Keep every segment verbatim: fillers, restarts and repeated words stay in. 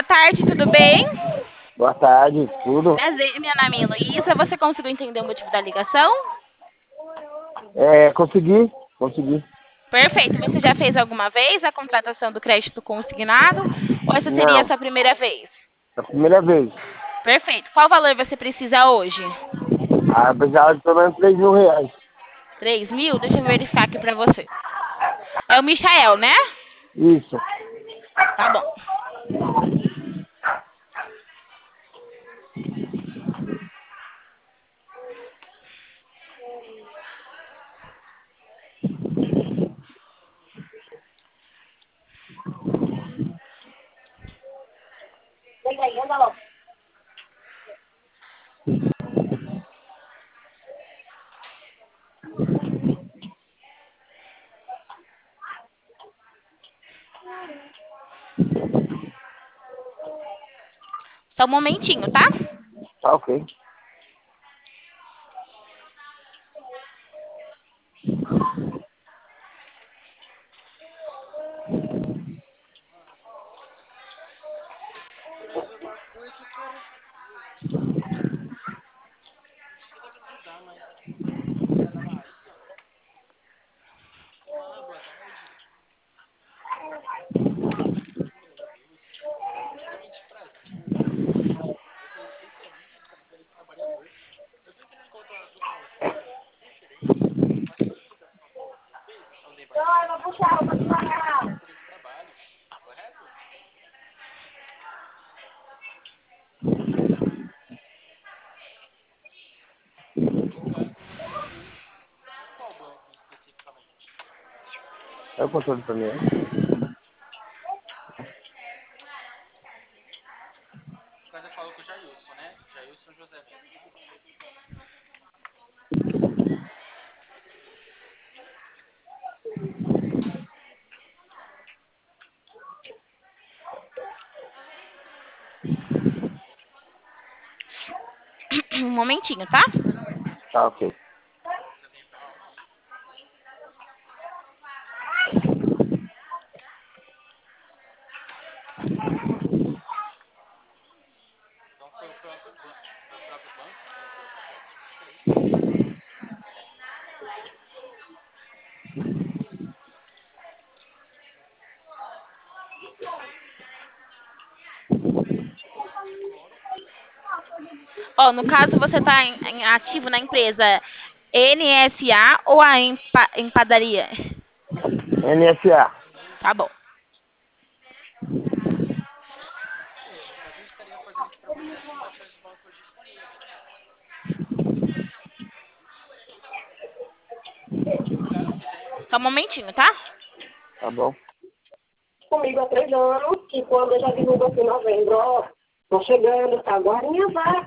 tarde, tudo bem? Boa tarde, tudo? Prazer, meu nome é Heloísa. Você conseguiu entender o motivo da ligação? É, consegui, consegui. Perfeito. Você já fez alguma vez a contratação do crédito consignado? Ou essa seria a Não, sua primeira vez? é a primeira vez. Perfeito. Qual valor você precisa hoje? Ah, eu precisava de pelo menos três mil reais. Três mil? Deixa eu verificar aqui pra você. É o Michael, né? Isso. Tá bom. Só um momentinho, tá? Tá ok. É o controle pra mim, né? Um momentinho, tá? Tá ok. Ó, no caso, você está em, em ativo na empresa N S A ou a empa, em padaria? N S A. Tá bom. Só um momentinho, tá? Tá bom. Comigo há três anos, que quando eu já divulgo aqui em novembro, ó, tô chegando, tá agora vai.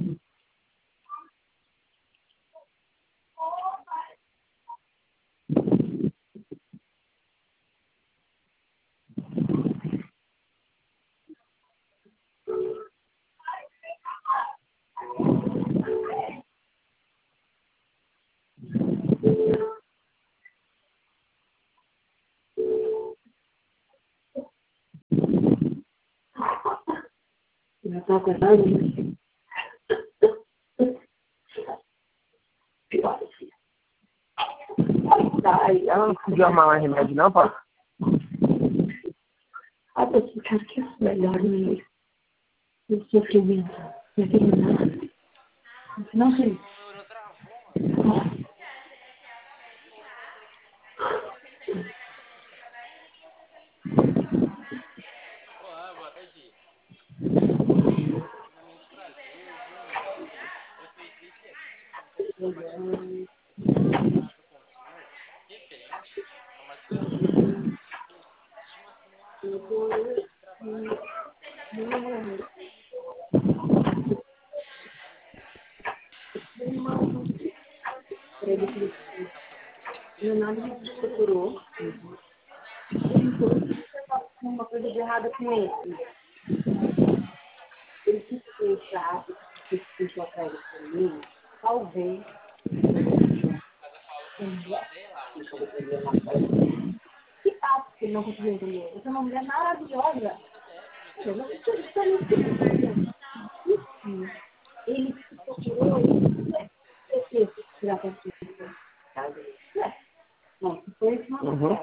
Já tá acordando? Tá aí, Ela ó. não conseguiu arrumar mais remédio não, pá? Ah, eu quero que isso melhore o sofrimento. Não tem nada. Não sei. Meu nada me procurou. Uma coisa de errado com ele. Ele disse que o chato, que se sentiu atraído por mim, talvez. Que tal que ele não conseguiu entender? Você é uma mulher maravilhosa. Ele procurou, né? Eu sei que tirar para ti. Não, foi isso, não. Uhum.